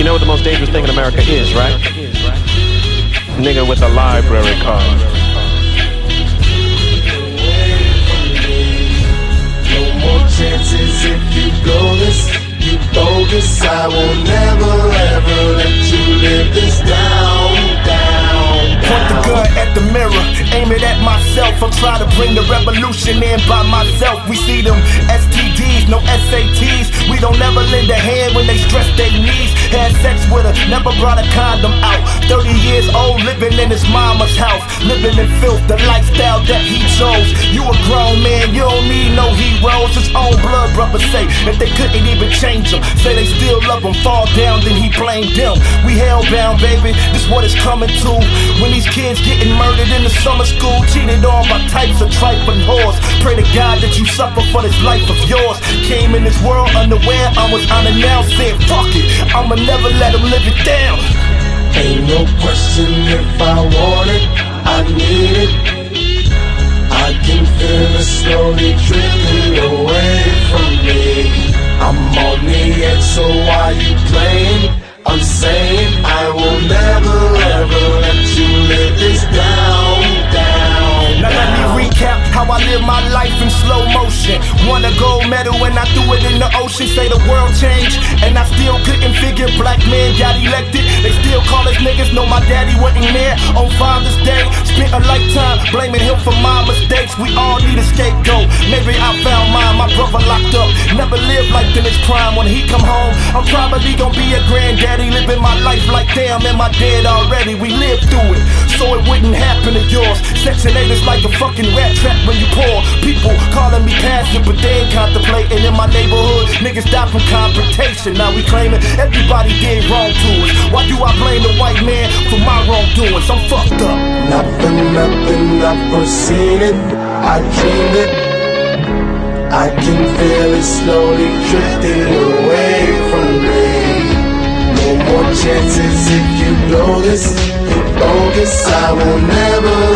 You know what the most dangerous thing in America is, right? Nigga with a library card. No more chances if you blow this, you bogus. I will never ever let you live this down, down. Point the gun at the mirror, aim it at myself. I'll try to bring the revolution in by myself. We see them STDs, no SATs. We don't ever lend a hand when they stress their knees. Had sex with her, never brought a condom out. 30 years old, living in his mama's house, living in filth, the lifestyle that he chose. You a grown man, you don't need no heroes. His own blood brothers say that they couldn't even change him. Say they still love him, fall down, then he blamed them. We hellbound, baby, this what it's coming to. When these kids getting murdered in the summer school, cheated on by types of trifling whores. Pray to God that you suffer for this life of yours. Came in this world unaware, I was unannounced, said fuck it, I'ma never let him live it down. Ain't no question if I want it, I need it. I can feel it slowly drifting away from me. I'm on the edge, so why you playing? I'm saying I will never ever let you live this down, down. Now let me recap how I live my life in slow motion. Won a gold medal when I threw it in the ocean. Say the world changed, and I still couldn't figure black men got elected. They still call us niggas, know my daddy wasn't there on Father's Day. Spent a lifetime blaming him for my mistakes. We all need a scapegoat, maybe I found mine. My brother locked up, never lived life in his prime. When he come home, I'm probably gonna be a granddaddy, living my life like damn, am I dead already? We lived through it, so it wouldn't happen to yours. Section 8 is like a fucking rat trap when you poor. People calling me passive, but they ain't contemplating. In my neighborhood, niggas die from confrontation. Now we claiming everybody did wrong to us. Why do I blame the white man for my wrongdoings? I'm fucked up. Nothing, I've foreseen it, I dreamed it. I can feel it slowly drifting away from me. No more chances if you blow this, you're bogus. I will never